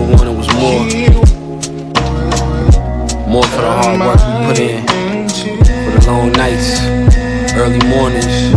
wanted was more. More for the hard work we put in, for the long nights, early mornings.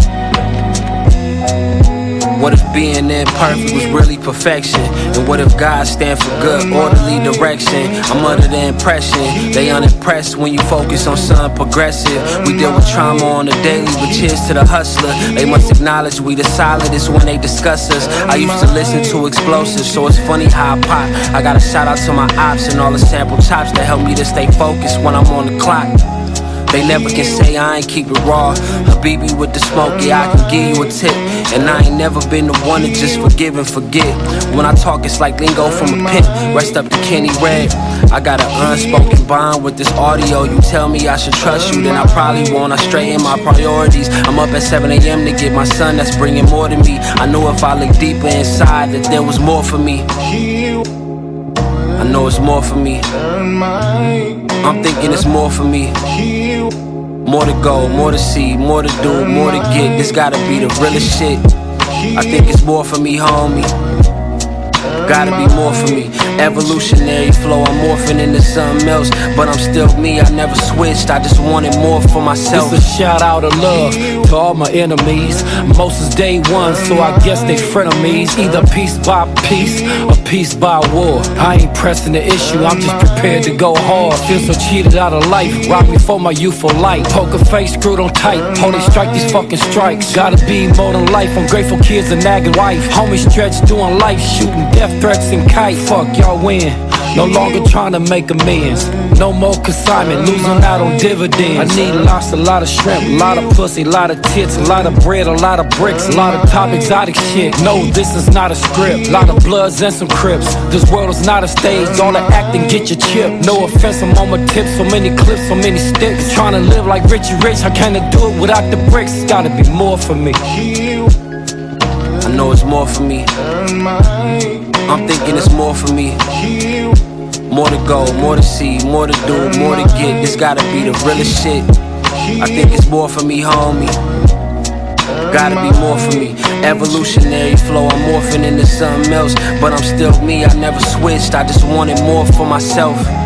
What if being imperfect was really perfection? And what if God stand for good, orderly direction? I'm under the impression they unimpressed when you focus on something progressive. We deal with trauma on the daily, but cheers to the hustler. They must acknowledge we the solidest when they discuss us. I used to listen to explosives, so it's funny how I pop. I got a shout out to my ops and all the sample chops that help me to stay focused when I'm on the clock. They never can say I ain't keep it raw. Habibi with the smoke, yeah, I can give you a tip. And I ain't never been the one to just forgive and forget. When I talk, it's like lingo from a pimp. Rest up to Kenny Red. I got an unspoken bond with this audio. You tell me I should trust you, then I probably won't. I straighten my priorities. I'm up at 7 a.m. to get my son, that's bringing more to me. I knew if I looked deeper inside that there was more for me. I know it's more for me. I'm thinking it's more for me. More to go, more to see, more to do, more to get. This gotta be the realest shit. I think it's more for me, homie. Gotta be more for me. Evolutionary flow, I'm morphing into something else. But I'm still me, I never switched. I just wanted more for myself. It's a shout out of love to all my enemies. Most is day one, so I guess they frenemies. Either piece by piece or piece by war. I ain't pressing the issue, I'm just prepared to go hard. Feel so cheated out of life, rock me for my youthful light. Poker face screwed on tight, holy strike these fucking strikes. Gotta be more than life, ungrateful kids and nagging wife. Homie stretch doing life, shooting death threats and kite. Fuck y'all win, no longer trying to make amends. No more consignment, losing out on dividends. I need lots, a lot of shrimp, a lot of pussy, a lot of tits, a lot of bread, a lot of bricks, a lot of top exotic shit. No, this is not a script, a lot of bloods and some crips. This world is not a stage, all the acting get your chip. No offense, I'm on my tips, so many clips, so many sticks. Trying to live like Richie Rich, how can I do it without the bricks? It's gotta be more for me. I know it's more for me. I'm thinking it's more for me. More to go, more to see, more to do, more to get. This gotta be the realest shit. I think it's more for me, homie. Gotta be more for me. Evolutionary flow, I'm morphing into something else. But I'm still me, I never switched. I just wanted more for myself.